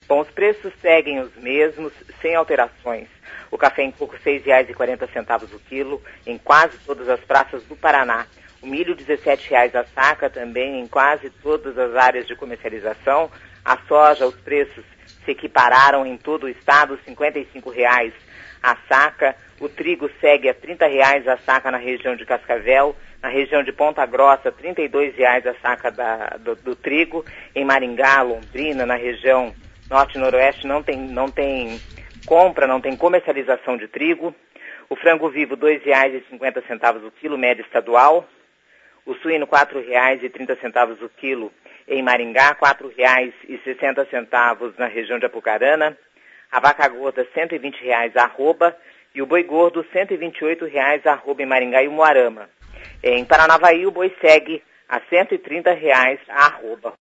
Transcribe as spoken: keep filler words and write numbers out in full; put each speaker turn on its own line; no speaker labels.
Bom, os preços seguem os mesmos, sem alterações. O café em coco seis reais e quarenta centavos o quilo, em quase todas as praças do Paraná. O milho dezessete reais a saca, também em quase todas as áreas de comercialização. A soja, os preços se equipararam em todo o estado, cinquenta e cinco reais a saca. O trigo segue a trinta reais a saca na região de Cascavel. Na região de Ponta Grossa, trinta e dois reais a saca da, do, do trigo. Em Maringá, Londrina, na região norte e noroeste, não tem, não tem compra, não tem comercialização de trigo. O frango vivo, dois reais e cinquenta centavos o quilo, média estadual. O suíno, quatro reais e trinta centavos o quilo em Maringá, quatro reais e sessenta centavos na região de Apucarana. A vaca gorda, cento e vinte reais a arroba. E o boi gordo, cento e vinte e oito reais a arroba em Maringá e Umuarama. Em Paranavaí, o boi segue a cento e trinta reais a arroba.